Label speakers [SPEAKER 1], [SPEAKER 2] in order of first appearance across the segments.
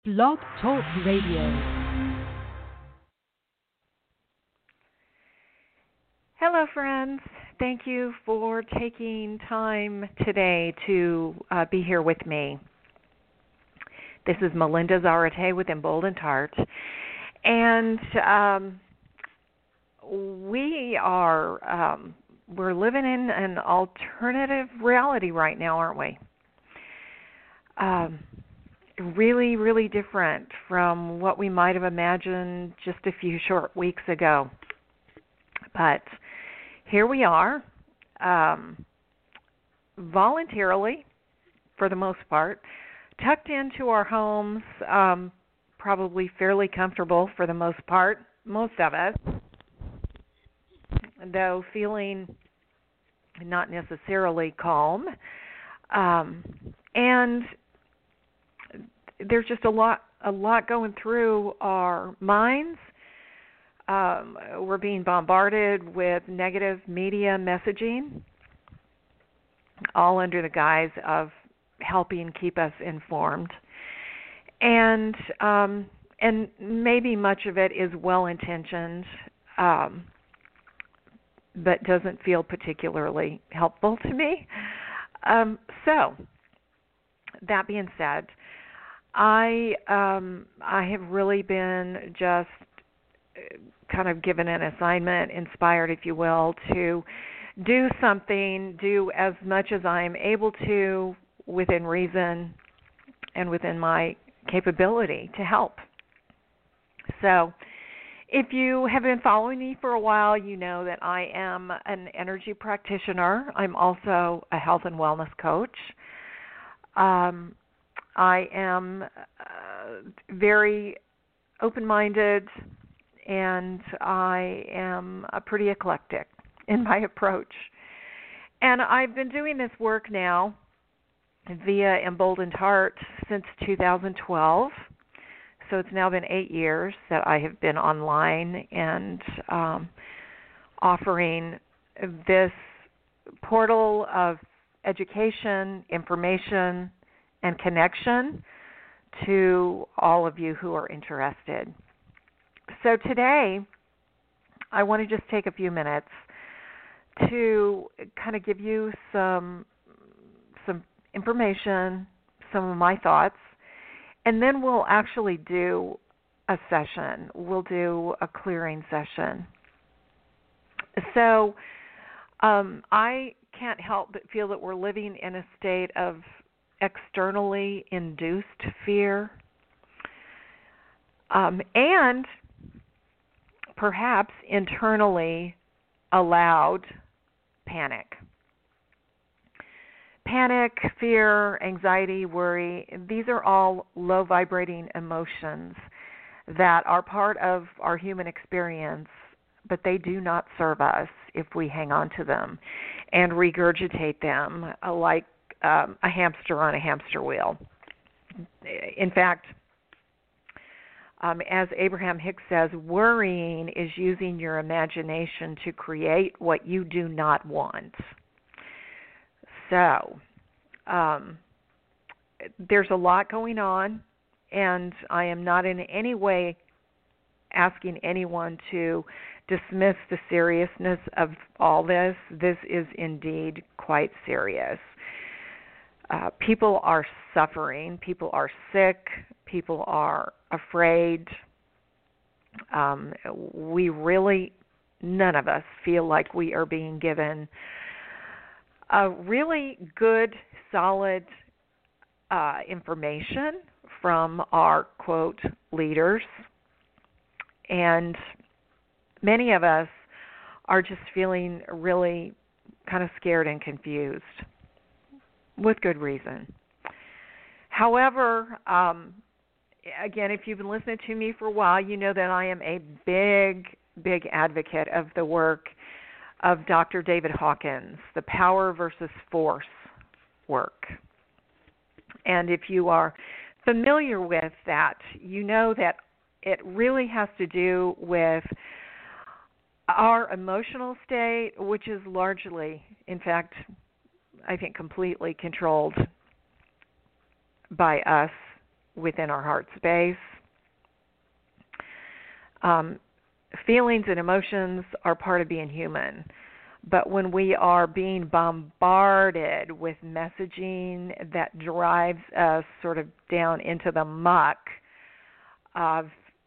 [SPEAKER 1] Blog Talk Radio.
[SPEAKER 2] Hello, friends. Thank you for taking time today to be here with me. This is Melinda Zarate with Emboldened Heart, and we're living in an alternative reality right now, aren't we? Really, really different from what we might have imagined just a few short weeks ago. But here we are, voluntarily, for the most part, tucked into our homes, probably fairly comfortable for the most part, most of us, though feeling not necessarily calm. And there's just a lot going through our minds. We're being bombarded with negative media messaging, all under the guise of helping keep us informed. And maybe much of it is well-intentioned, but doesn't feel particularly helpful to me. So, that being said, I have really been just kind of given an assignment, inspired, if you will, to do something, do as much as I am able to within reason and within my capability to help. So, if you have been following me for a while, you know that I am an energy practitioner. I'm also a health and wellness coach. I am very open-minded, and I am pretty eclectic in my approach. And I've been doing this work now via Emboldened Heart since 2012. So it's now been 8 years that I have been online and offering this portal of education, information, and connection to all of you who are interested. So today, I want to just take a few minutes to kind of give you some information, some of my thoughts, and then we'll actually do a session. We'll do a clearing session. So I can't help but feel that we're living in a state of externally induced fear, and perhaps internally allowed panic. Panic, fear, anxiety, worry, these are all low-vibrating emotions that are part of our human experience, but they do not serve us if we hang on to them and regurgitate them like a hamster on a hamster wheel. In fact, as Abraham Hicks says, worrying is using your imagination to create what you do not want. So, there's a lot going on, and I am not in any way asking anyone to dismiss the seriousness of all this. This is indeed quite serious. People are suffering, people are sick, people are afraid. We really, none of us feel like we are being given a really good, solid information from our, quote, leaders. And many of us are just feeling really kind of scared and confused, with good reason. However, again, if you've been listening to me for a while, you know that I am a big, big advocate of the work of Dr. David Hawkins, the power versus force work. And if you are familiar with that, you know that it really has to do with our emotional state, which is largely, in fact, I think completely controlled by us within our heart space. Feelings and emotions are part of being human. But when we are being bombarded with messaging that drives us sort of down into the muck of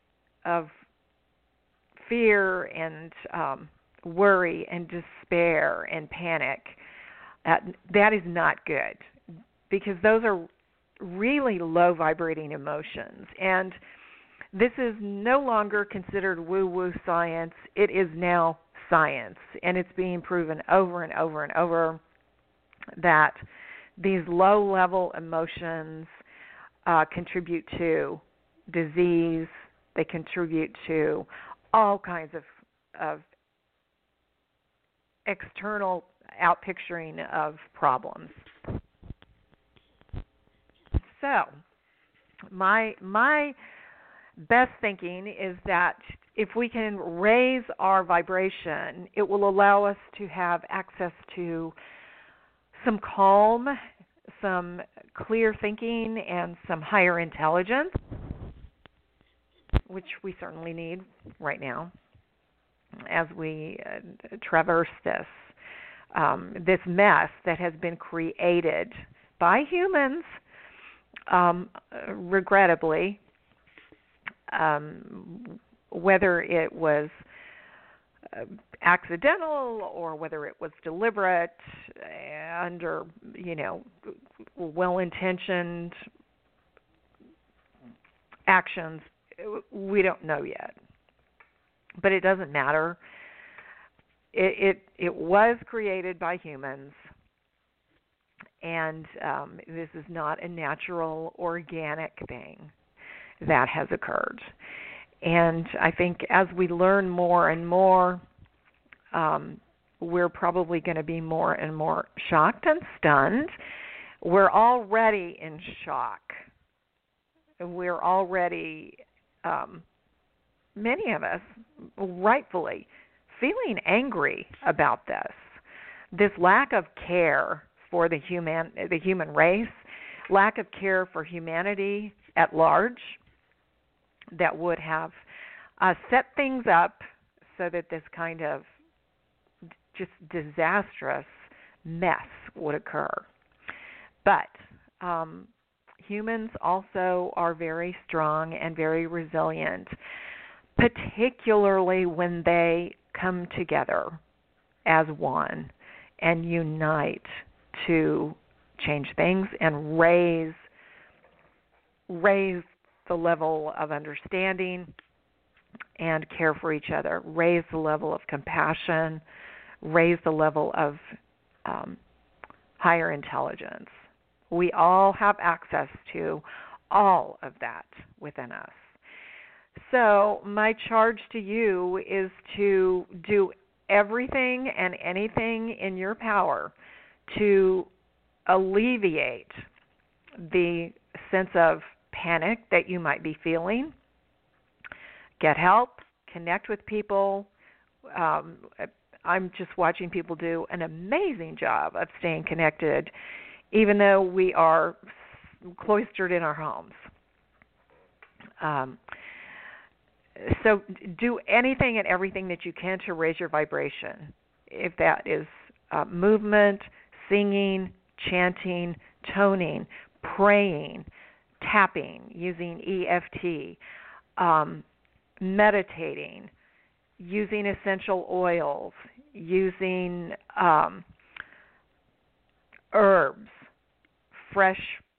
[SPEAKER 2] fear and worry and despair and panic, that is not good, because those are really low vibrating emotions. And this is no longer considered woo-woo science. It is now science, and it's being proven over and over and over that these low-level emotions contribute to disease. They contribute to all kinds of external outpicturing of problems. So, my best thinking is that if we can raise our vibration, it will allow us to have access to some calm, some clear thinking, and some higher intelligence, which we certainly need right now as we traverse this mess that has been created by humans, regrettably. Whether it was accidental or whether it was deliberate, under, well-intentioned actions, we don't know yet. But it doesn't matter. It was created by humans, and this is not a natural, organic thing that has occurred. And I think as we learn more and more, we're probably going to be more and more shocked and stunned. We're already in shock. We're already, many of us, rightfully, feeling angry about this lack of care for the human race, lack of care for humanity at large, that would have set things up so that this kind of just disastrous mess would occur. But humans also are very strong and very resilient, particularly when they come together as one and unite to change things and raise the level of understanding and care for each other, raise the level of compassion, raise the level of higher intelligence. We all have access to all of that within us. So my charge to you is to do everything and anything in your power to alleviate the sense of panic that you might be feeling. Get help, connect with people. I'm just watching people do an amazing job of staying connected, even though we are cloistered in our homes. So do anything and everything that you can to raise your vibration. If that is movement, singing, chanting, toning, praying, tapping, using EFT, meditating, using essential oils, using herbs, fresh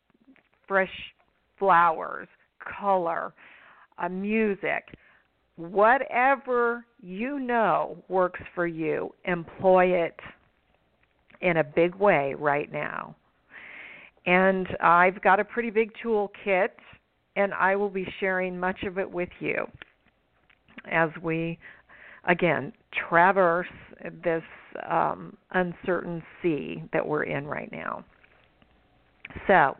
[SPEAKER 2] flowers, color, music, whatever you know works for you, employ it in a big way right now. And I've got a pretty big toolkit, and I will be sharing much of it with you as we, again, traverse this uncertain sea that we're in right now. So,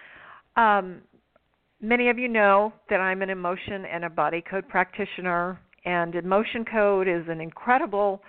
[SPEAKER 2] many of you know that I'm an emotion and a body code practitioner, and emotion code is an incredible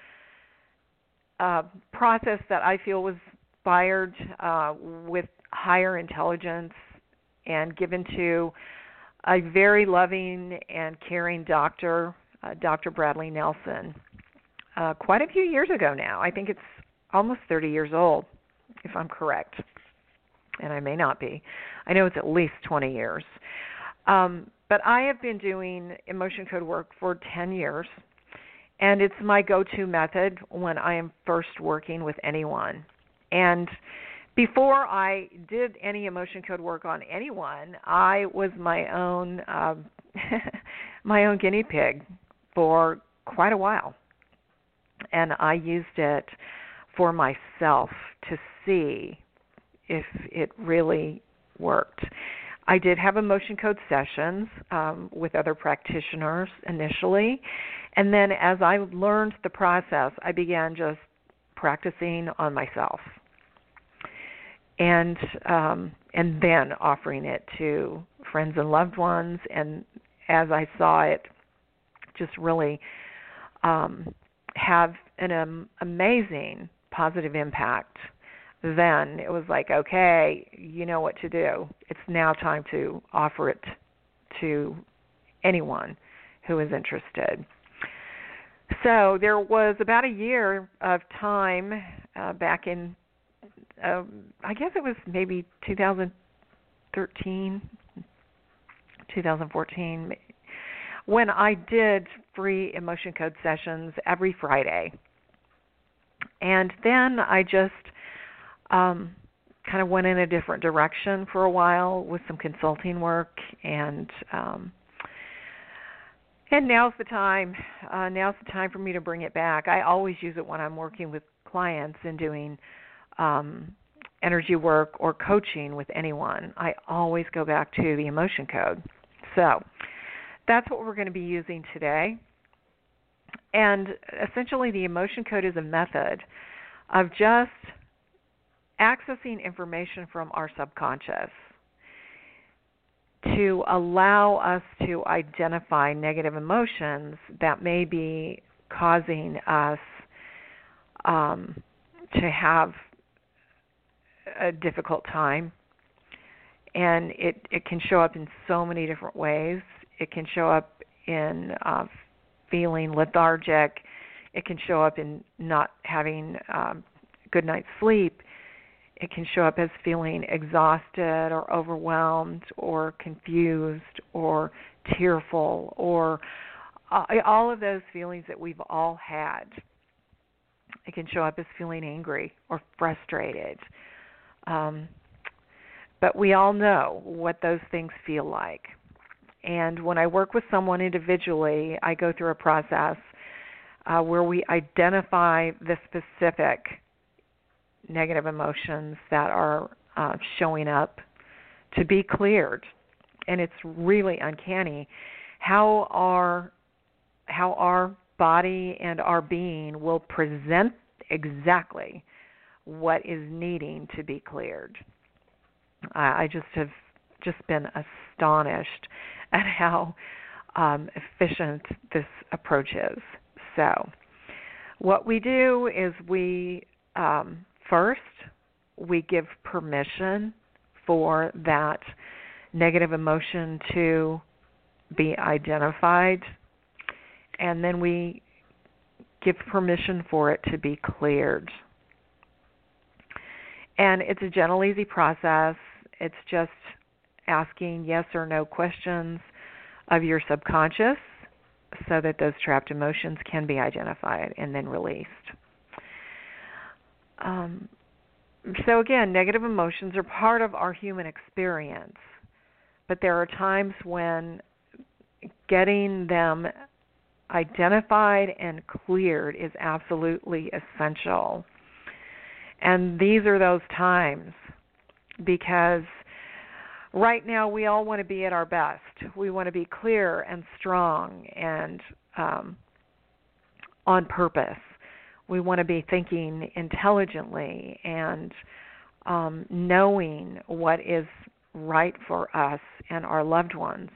[SPEAKER 2] process that I feel was inspired with higher intelligence and given to a very loving and caring doctor, Dr. Bradley Nelson, quite a few years ago now. I think it's almost 30 years old, if I'm correct, and I may not be. I know it's at least 20 years. But I have been doing emotion code work for 10 years, and it's my go-to method when I am first working with anyone. And before I did any emotion code work on anyone, I was my own my own guinea pig for quite a while. And I used it for myself to see if it really worked. I did have emotion code sessions with other practitioners initially, and then as I learned the process, I began just practicing on myself, and then offering it to friends and loved ones. And as I saw it just really have an amazing positive impact, then it was like, okay, you know what to do. It's now time to offer it to anyone who is interested. So there was about a year of time back in, I guess it was maybe 2013, 2014, when I did free emotion code sessions every Friday. And then I just kind of went in a different direction for a while with some consulting work, and now's the time. Now's the time for me to bring it back. I always use it when I'm working with clients and doing energy work or coaching with anyone. I always go back to the emotion code. So that's what we're going to be using today. And essentially the emotion code is a method of just accessing information from our subconscious to allow us to identify negative emotions that may be causing us to have a difficult time. And it can show up in so many different ways. It can show up in feeling lethargic. It can show up in not having good night's sleep. It can show up as feeling exhausted or overwhelmed or confused or tearful, or all of those feelings that we've all had. It can show up as feeling angry or frustrated. But we all know what those things feel like. And when I work with someone individually, I go through a process where we identify the specific negative emotions that are showing up to be cleared. And it's really uncanny how our body and our being will present exactly what is needing to be cleared. I just have been astonished at how efficient this approach is. So what we do is we first, we give permission for that negative emotion to be identified, and then we give permission for it to be cleared. And it's a gentle, easy process. It's just asking yes or no questions of your subconscious so that those trapped emotions can be identified and then released. So again, negative emotions are part of our human experience, but there are times when getting them identified and cleared is absolutely essential. And these are those times, because right now we all want to be at our best. We want to be clear and strong and on purpose. We want to be thinking intelligently and knowing what is right for us and our loved ones.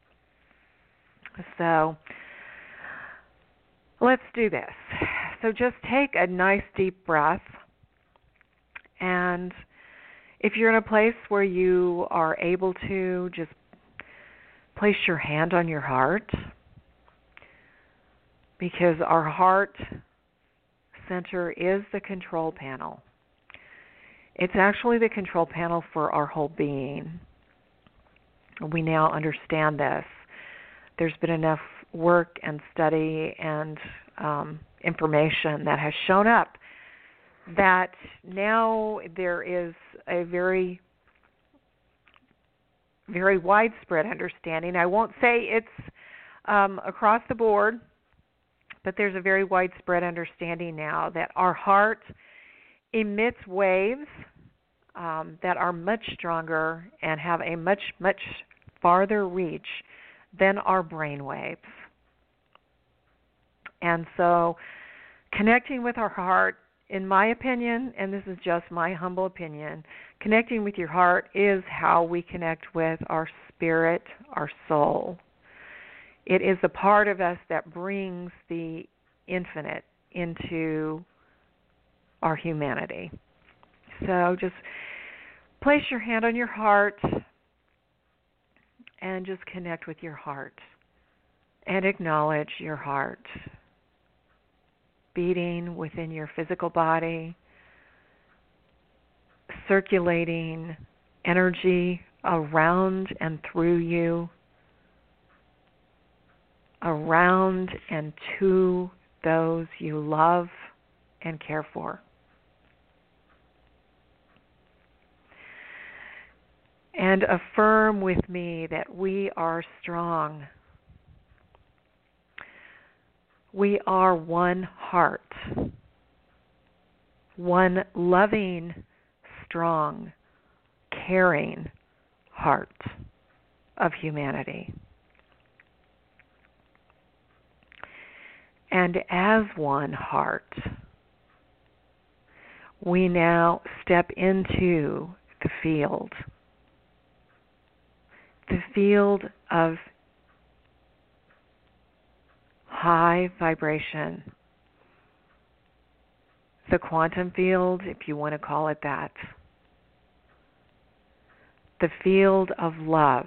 [SPEAKER 2] So let's do this. So just take a nice deep breath, and If you're in a place where you are able to, just place your hand on your heart, because our heart center is the control panel. It's actually the control panel for our whole being. We now understand this. There's been enough work and study and information that has shown up that now there is a very, very widespread understanding. I won't say it's across the board, but there's a very widespread understanding now that our heart emits waves that are much stronger and have a much, much farther reach than our brain waves. And so connecting with our heart, in my opinion, and this is just my humble opinion, connecting with your heart is how we connect with our spirit, our soul. It is the part of us that brings the infinite into our humanity. So just place your hand on your heart and just connect with your heart and acknowledge your heart beating within your physical body, circulating energy around and through you, around and to those you love and care for. And affirm with me that we are strong. We are one heart, one loving, strong, caring heart of humanity. And as one heart, we now step into the field of high vibration, the quantum field, if you want to call it that, the field of love,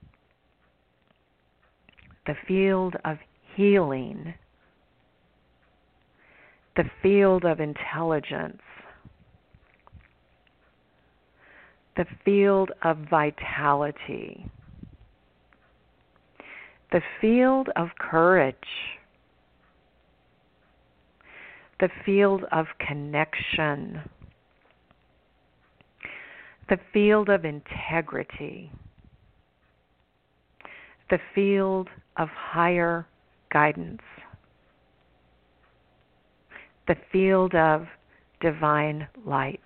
[SPEAKER 2] the field of healing, the field of intelligence, the field of vitality, the field of courage, the field of connection, the field of integrity, the field of higher guidance, the field of divine light.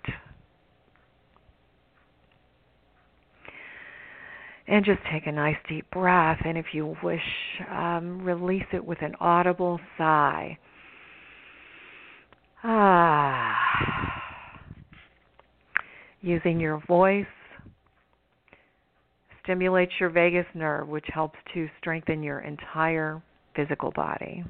[SPEAKER 2] And just take a nice deep breath, and if you wish, release it with an audible sigh. Using your voice stimulates your vagus nerve, which helps to strengthen your entire physical body.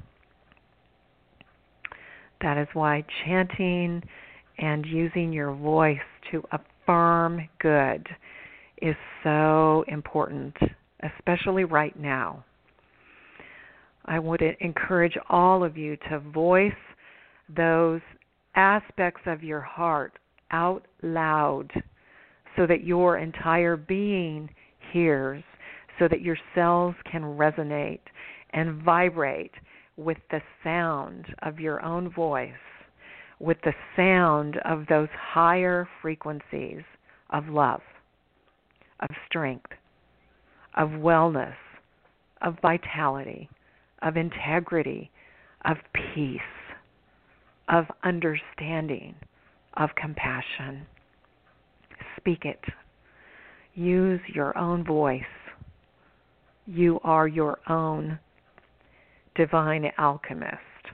[SPEAKER 2] That is why chanting and using your voice to affirm good is so important, especially right now. I would encourage all of you to voice those aspects of your heart out loud so that your entire being hears, so that your cells can resonate and vibrate with the sound of your own voice, with the sound of those higher frequencies of love, of strength, of wellness, of vitality, of integrity, of peace, of understanding, of compassion. Speak it. Use your own voice. You are your own divine alchemist.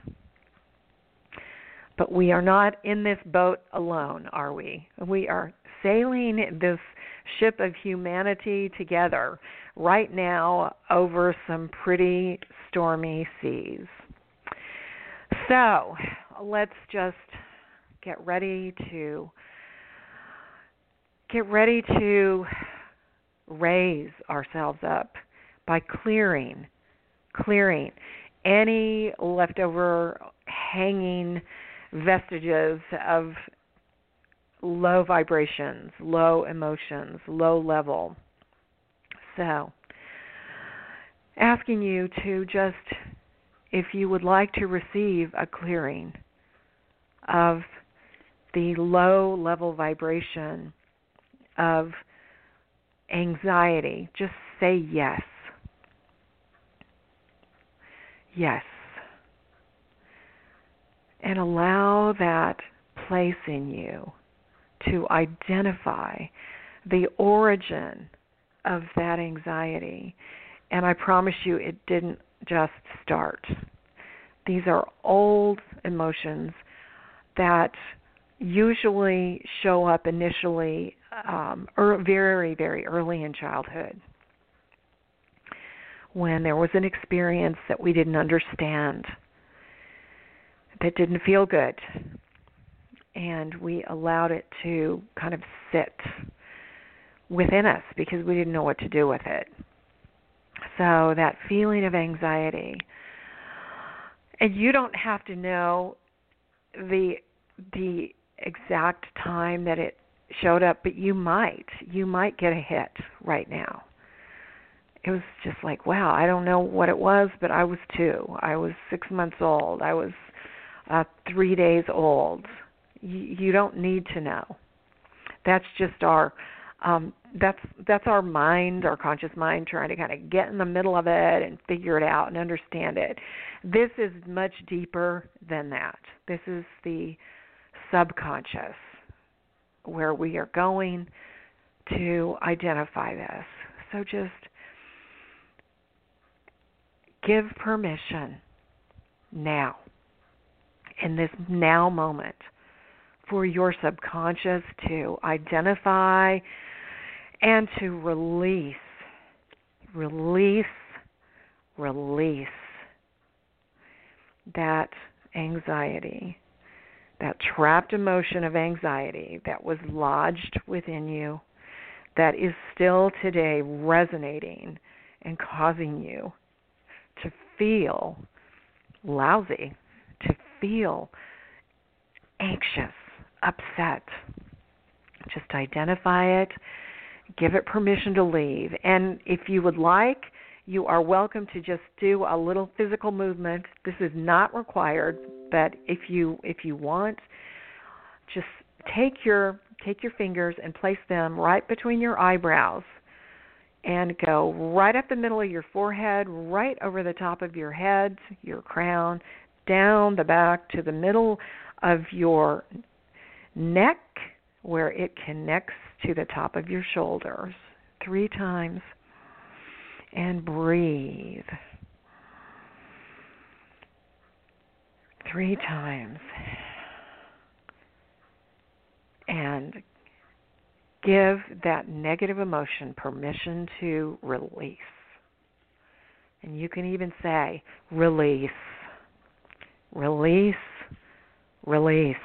[SPEAKER 2] But we are not in this boat alone, are we? We are sailing this ship of humanity together right now over some pretty stormy seas. So let's just get ready to get ready to raise ourselves up by clearing any leftover hanging vestiges of low vibrations, low emotions, low level. So, asking you to just, if you would like to receive a clearing of the low level vibration of anxiety, just say yes. Yes. And allow that place in you to identify the origin of that anxiety. And I promise you, it didn't just start. These are old emotions that usually show up initially very, very early in childhood, when there was an experience that we didn't understand, that didn't feel good, and we allowed it to kind of sit within us because we didn't know what to do with it. So that feeling of anxiety, and you don't have to know the exact time that it showed up, but you might get a hit right now. It was just like, wow, I don't know what it was, but I was 2. I was 6 months old. I was 3 days old. You don't need to know. That's just our that's our mind, our conscious mind, trying to kind of get in the middle of it and figure it out and understand it. This is much deeper than that. This is the subconscious, where we are going to identify this. So just give permission now, in this now moment, for your subconscious to identify and to release that anxiety, that trapped emotion of anxiety that was lodged within you, that is still today resonating and causing you to feel lousy, to feel anxious, upset. Just identify it, give it permission to leave. And if you would like, you are welcome to just do a little physical movement. This is not required, but if you want, just take your fingers and place them right between your eyebrows and go right up the middle of your forehead, right over the top of your head, your crown, down the back to the middle of your neck, where it connects to the top of your shoulders. 3 times. And breathe. 3 times. And give that negative emotion permission to release. And you can even say, release, release, release.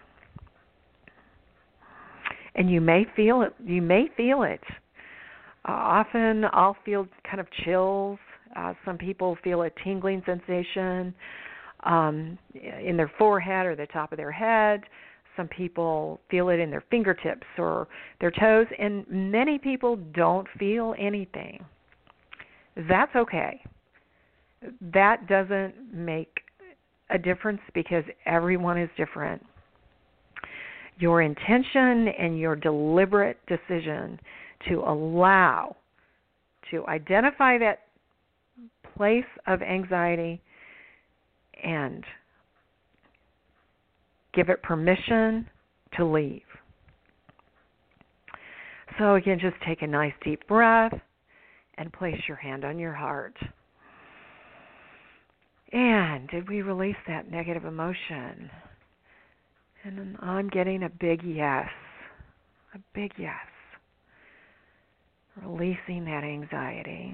[SPEAKER 2] And you may feel it. Often I'll feel kind of chills. Some people feel a tingling sensation in their forehead or the top of their head. Some people feel it in their fingertips or their toes, and many people don't feel anything. That's okay. That doesn't make a difference because everyone is different. Your intention and your deliberate decision to allow, to identify that place of anxiety and give it permission to leave. So again, just take a nice deep breath and place your hand on your heart. And did we release that negative emotion? And I'm getting a big yes. A big yes. Releasing that anxiety.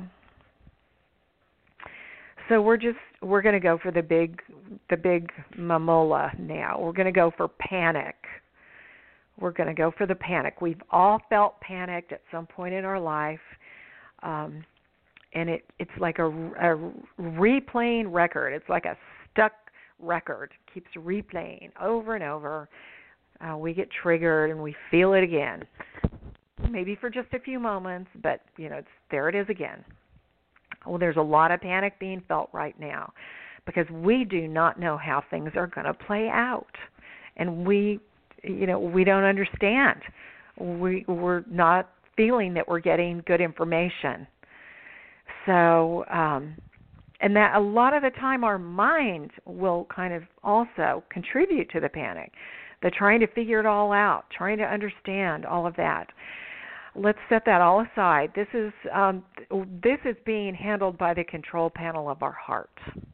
[SPEAKER 2] So we're going to go for the big mamola now. We're going to go for panic. We're going to go for the panic. We've all felt panicked at some point in our life, and it's like a replaying record. It's like a stuck record. It keeps replaying over and over. We get triggered and we feel it again. Maybe for just a few moments, but there it is again. Well, there's a lot of panic being felt right now because we do not know how things are going to play out, and we don't understand. We're not feeling that we're getting good information. So, and that a lot of the time our mind will kind of also contribute to the panic. They're trying to figure it all out, trying to understand all of that. Let's set that all aside. This is being handled by the control panel of our heart,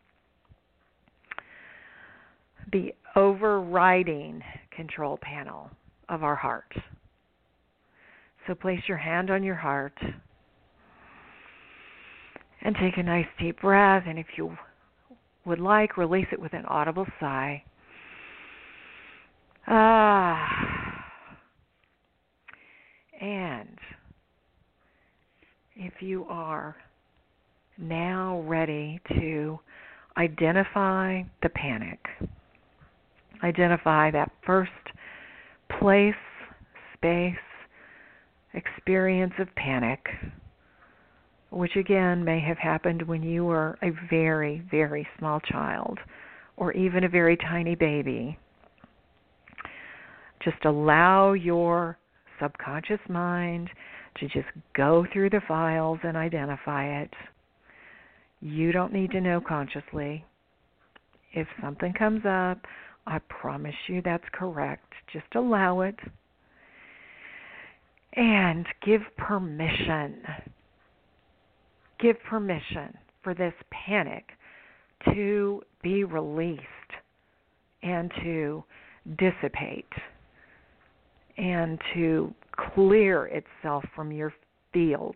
[SPEAKER 2] the overriding control panel of our heart. So place your hand on your heart and take a nice deep breath, and if you would like, release it with an audible sigh. And if you are now ready to identify the panic, identify that first place, space, experience of panic, which again may have happened when you were a very, very small child or even a very tiny baby. Just allow your subconscious mind to just go through the files and identify it. You don't need to know consciously. If something comes up, I promise you that's correct. Just allow it. And give permission. Give permission for this panic to be released and to dissipate and to clear itself from your field.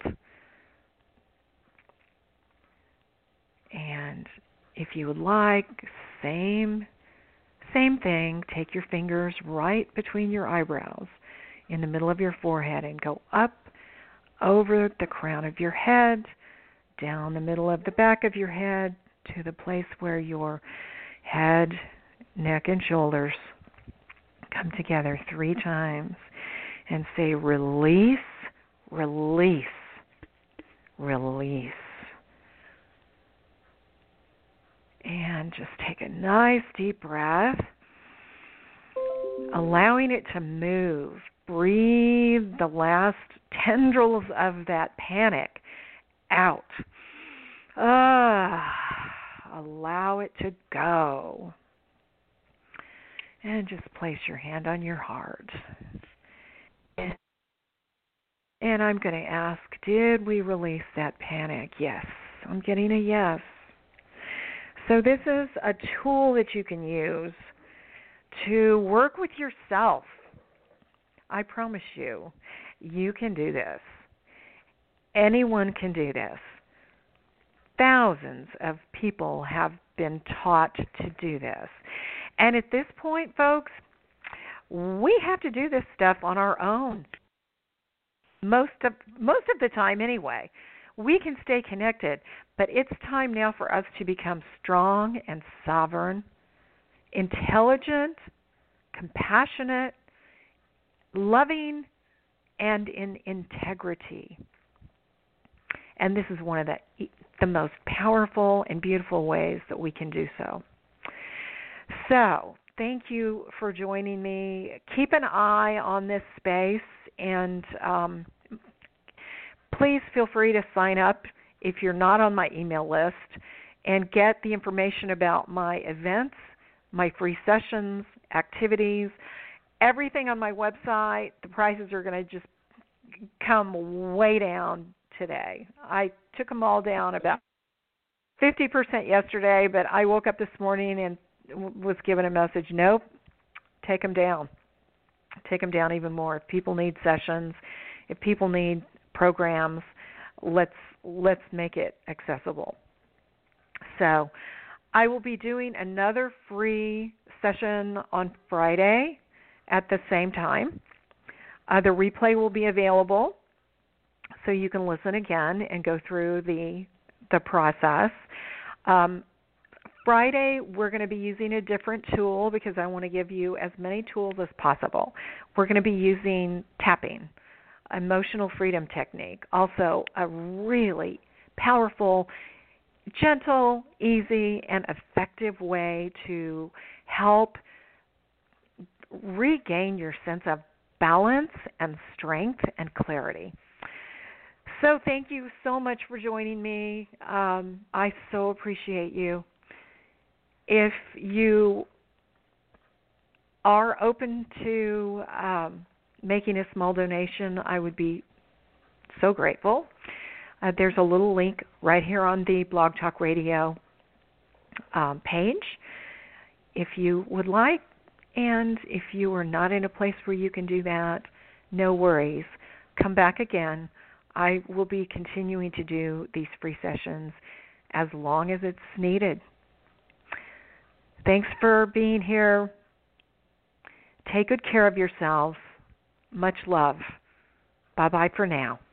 [SPEAKER 2] And if you would like, same thing, take your fingers right between your eyebrows in the middle of your forehead and go up over the crown of your head, down the middle of the back of your head to the place where your head, neck, and shoulders come together 3 times and say release, release, release. And just take a nice deep breath, allowing it to move. Breathe the last tendrils of that panic out. Allow it to go. And just place your hand on your heart. And I'm going to ask, did we release that panic? Yes. I'm getting a yes. So this is a tool that you can use to work with yourself. I promise you, you can do this. Anyone can do this. Thousands of people have been taught to do this. And at this point, folks, we have to do this stuff on our own. Most of the time anyway. We can stay connected, but it's time now for us to become strong and sovereign, intelligent, compassionate, loving, and in integrity. And this is one of the most powerful and beautiful ways that we can do so. So, thank you for joining me. Keep an eye on this space, and please feel free to sign up if you're not on my email list and get the information about my events, my free sessions, activities, everything on my website. The prices are going to just come way down today. I took them all down about 50% yesterday, but I woke up this morning and was given a message, nope, take them down. Take them down even more. If people need sessions, if people need programs, let's make it accessible. So I will be doing another free session on Friday at the same time. The replay will be available, so you can listen again and go through the process. Friday, we're going to be using a different tool because I want to give you as many tools as possible. We're going to be using tapping, emotional freedom technique, also a really powerful, gentle, easy, and effective way to help regain your sense of balance and strength and clarity. So thank you so much for joining me. I so appreciate you. If you are open to making a small donation, I would be so grateful. There's a little link right here on the Blog Talk Radio page if you would like. And if you are not in a place where you can do that, no worries. Come back again. I will be continuing to do these free sessions as long as it's needed. Thanks for being here. Take good care of yourselves. Much love. Bye-bye for now.